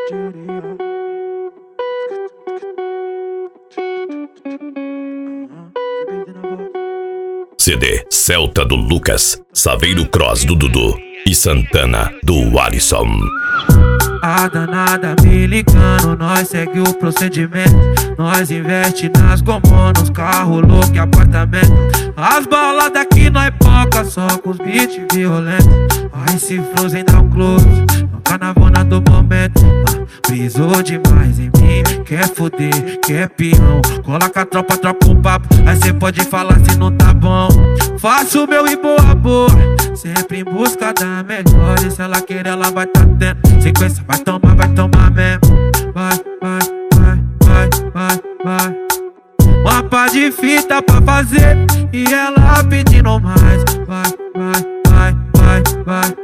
CD Celta do Lucas, Saveiro Cross do Dudu e Santana do Alisson. A danada me ligando, nós segue o procedimento. Nós investe nas gomonas, carro louco e apartamento. As baladas aqui nós poca, só com os beats violentos. Aí se Frozen dá um close, no carnavona do momento. Brisou demais em mim, quer foder, quer peão. Cola com a tropa, troca um papo, aí cê pode falar se não tá bom. Faço o meu e boa boa, sempre em busca da melhor. E se ela querer, ela vai tá tendo sequência, vai tomar mesmo. Vai, vai, vai, vai, vai, vai. Uma pá de fita pra fazer e ela pedindo mais. Vai, vai, vai, vai, vai,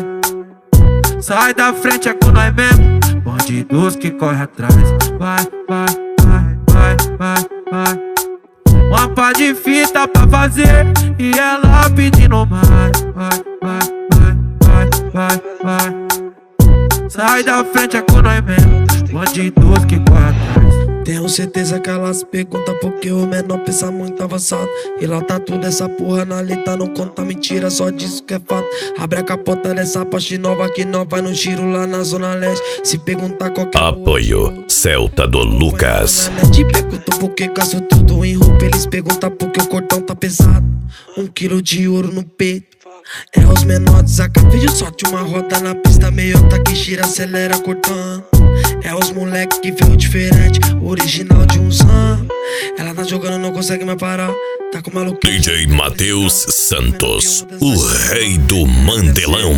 vai. Sai da frente, é com nós mesmo, bandidos que corre atrás. Vai, vai, vai, vai, vai, vai. Uma pá de fita pra fazer e ela pedindo mais. Vai, vai, vai, vai, vai, vai. Sai da frente, é com nós mesmo, bandidos que corre atrás. Tenho certeza que elas perguntam porque o menor pensa muito avançado. E lá tá tudo essa porra na letra, não conta mentira, só diz que é fato. Abre a capota dessa parte nova que nós vai no giro lá na zona leste. Se perguntar qualquer apoio Celta do Lucas. Te pergunto por que gasto tudo em roupa, eles perguntam porque o cordão tá pesado. 1 quilo de ouro no peito. É os menores, a vídeo sorte uma roda na pista, meiota que gira, acelera cortando. É os moleque que veio diferente, original de uns anos. Ela tá jogando, não consegue mais parar, tá com maluco. DJ Matheus Santos, o rei do Mandelão.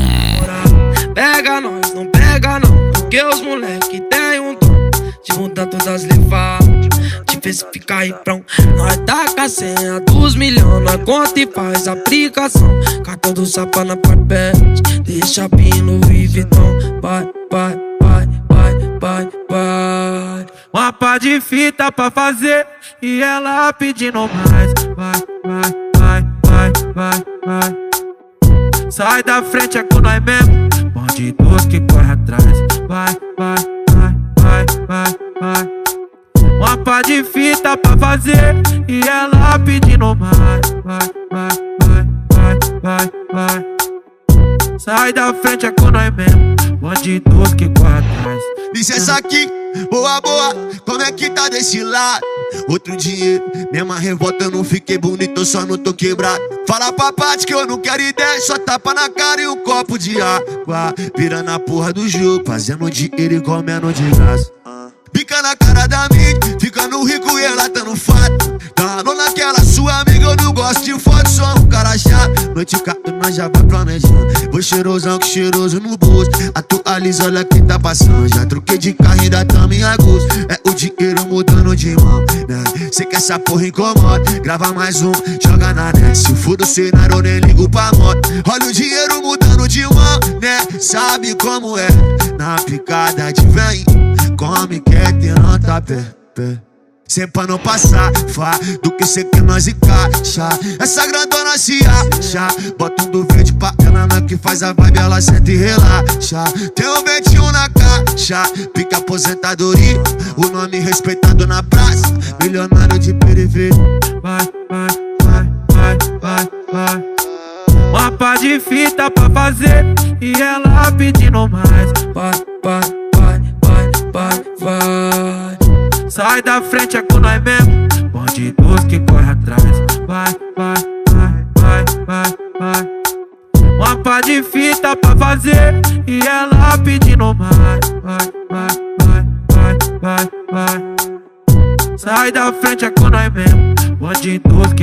Pega nós, não pega não, porque os moleque tem um dom de mudar todas as levadas, de fez ficar riprão. Nós tá com a senha dos milhões, nós conta e faz aplicação. Cartão do sapa na parpete, deixa pino e Vitão. Vai, vai, vai, vai, vai, vai. Uma pá de fita pra fazer e ela pedindo mais. Vai, vai, vai, vai, vai, vai. Sai da frente, é com nós mesmo, bandidos que corre atrás. Vai, vai, vai, vai, vai, vai. Uma pá de fita pra fazer e ela pedindo mais. Vai, vai, vai, vai, vai, vai. Sai da frente, é com nós mesmo, bandidos que corre atrás. Licença aqui, boa, boa, como é que tá desse lado? Outro dinheiro, mesma revolta, eu não fiquei bonito, eu só não tô quebrado. Fala pra parte que eu não quero ideia, só tapa na cara e um copo de água. Virando a porra do jogo, fazendo dinheiro e comendo de graça. Pica na cara da mídia, ficando rico e ela tá no fato. Dando naquela sua amiga, eu não gosto de foto, sou um cara chato. Noite cato, nós já vai planejando. Vou cheirosão que cheiroso no bolso. Atualiza, olha quem tá passando. Já troquei de carro, ainda tamo em agosto. É o dinheiro mudando de mão, né? Cê que essa porra incomoda, grava mais um, joga na net. Se for do cenário, eu nem ligo pra moto. Olha o dinheiro mudando de mão, né? Sabe como é, na picada de vem. Come, quer ter nota pé. Sempre pra não passar, fá, do que cê quer nós encaixa. Essa grandona se acha, bota um do verde pra ela, na que faz a vibe, ela senta e relaxa. Tem um 21 na caixa, pica aposentadoria, o nome respeitado na praça, milionário de periferia. Vai, vai, vai, vai, vai, vai. Uma pá de fita pra fazer e ela pedindo mais. Vai, vai, vai, vai, vai, vai. Sai da frente, é com nós mesmo, bandidos que corre atrás. Vai, vai, vai, vai, vai, vai. Uma pá de fita pra fazer e ela pedindo mais. Vai, vai, vai, vai, vai, vai. Sai da frente, é com nós mesmo, bandidos